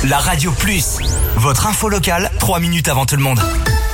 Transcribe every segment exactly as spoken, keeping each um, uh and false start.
La Radio Plus, votre info locale, trois minutes avant tout le monde.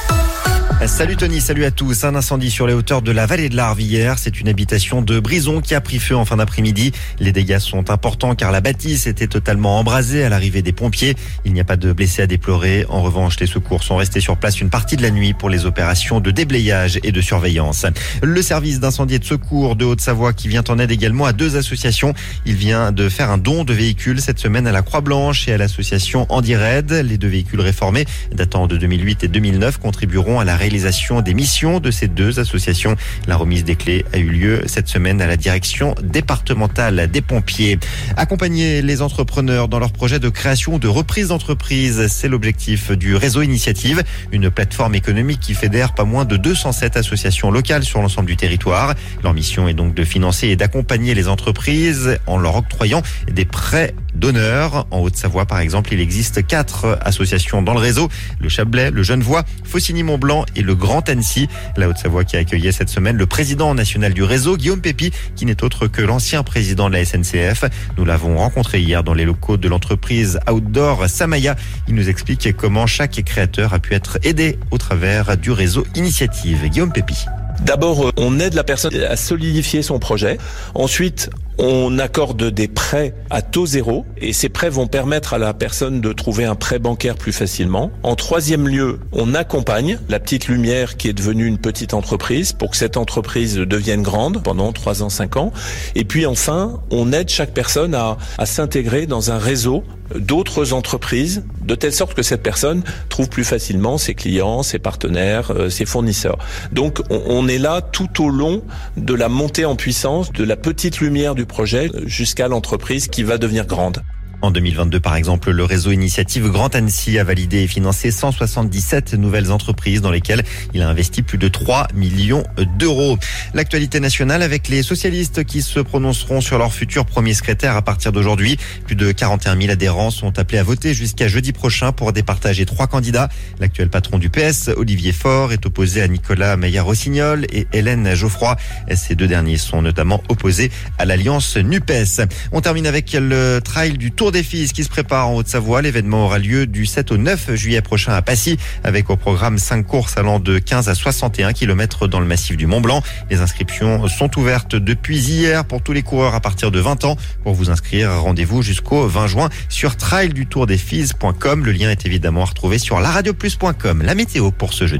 Salut Tony, salut à tous. Un incendie sur les hauteurs de la vallée de l'Arve hier. C'est une habitation de Brison qui a pris feu en fin d'après-midi. Les dégâts sont importants car la bâtisse était totalement embrasée à l'arrivée des pompiers. Il n'y a pas de blessés à déplorer. En revanche, les secours sont restés sur place une partie de la nuit pour les opérations de déblayage et de surveillance. Le service d'incendie et de secours de Haute-Savoie qui vient en aide également à deux associations. Il vient de faire un don de véhicules cette semaine à la Croix-Blanche et à l'association Andy-Red. Les deux véhicules réformés datant de deux mille huit et deux mille neuf contribueront à la réalisation des missions de ces deux associations. La remise des clés a eu lieu cette semaine à la direction départementale des pompiers. Accompagner les entrepreneurs dans leurs projets de création ou de reprise d'entreprise, c'est l'objectif du réseau Initiative, une plateforme économique qui fédère pas moins de deux cent sept associations locales sur l'ensemble du territoire. Leur mission est donc de financer et d'accompagner les entreprises en leur octroyant des prêts d'honneur. En Haute-Savoie, par exemple, il existe quatre associations dans le réseau, le Chablais, le Genevois, Faucigny-Mont-Blanc et le Grand Annecy. La Haute-Savoie qui a accueilli cette semaine le président national du réseau, Guillaume Pépi, qui n'est autre que l'ancien président de la S N C F. Nous l'avons rencontré hier dans les locaux de l'entreprise Outdoor Samaya. Il nous explique comment chaque créateur a pu être aidé au travers du réseau Initiative. Guillaume Pépi. D'abord, on aide la personne à solidifier son projet. Ensuite, on accorde des prêts à taux zéro et ces prêts vont permettre à la personne de trouver un prêt bancaire plus facilement. En troisième lieu, on accompagne la petite lumière qui est devenue une petite entreprise pour que cette entreprise devienne grande pendant trois ans, cinq ans. Et puis enfin, on aide chaque personne à, à s'intégrer dans un réseau d'autres entreprises de telle sorte que cette personne trouve plus facilement ses clients, ses partenaires, euh, ses fournisseurs. Donc on, on est là tout au long de la montée en puissance de la petite lumière du projet jusqu'à l'entreprise qui va devenir grande. En deux mille vingt-deux, par exemple, le réseau Initiative Grand Annecy a validé et financé cent soixante-dix-sept nouvelles entreprises dans lesquelles il a investi plus de trois millions d'euros. L'actualité nationale avec les socialistes qui se prononceront sur leur futur premier secrétaire à partir d'aujourd'hui. Plus de quarante et un mille adhérents sont appelés à voter jusqu'à jeudi prochain pour départager trois candidats. L'actuel patron du P S, Olivier Faure, est opposé à Nicolas Meyer-Rossignol et Hélène Geoffroy. Ces deux derniers sont notamment opposés à l'alliance NUPES. On termine avec le trail du Tour des Fises qui se prépare en Haute-Savoie. L'événement aura lieu du sept au neuf juillet prochain à Passy, avec au programme cinq courses allant de quinze à soixante et un kilomètres dans le massif du Mont-Blanc. Les inscriptions sont ouvertes depuis hier pour tous les coureurs à partir de vingt ans. Pour vous inscrire, rendez-vous jusqu'au vingt juin sur trail du tour des fises point com. Le lien est évidemment à retrouver sur la radio plus point com. La météo pour ce jeudi.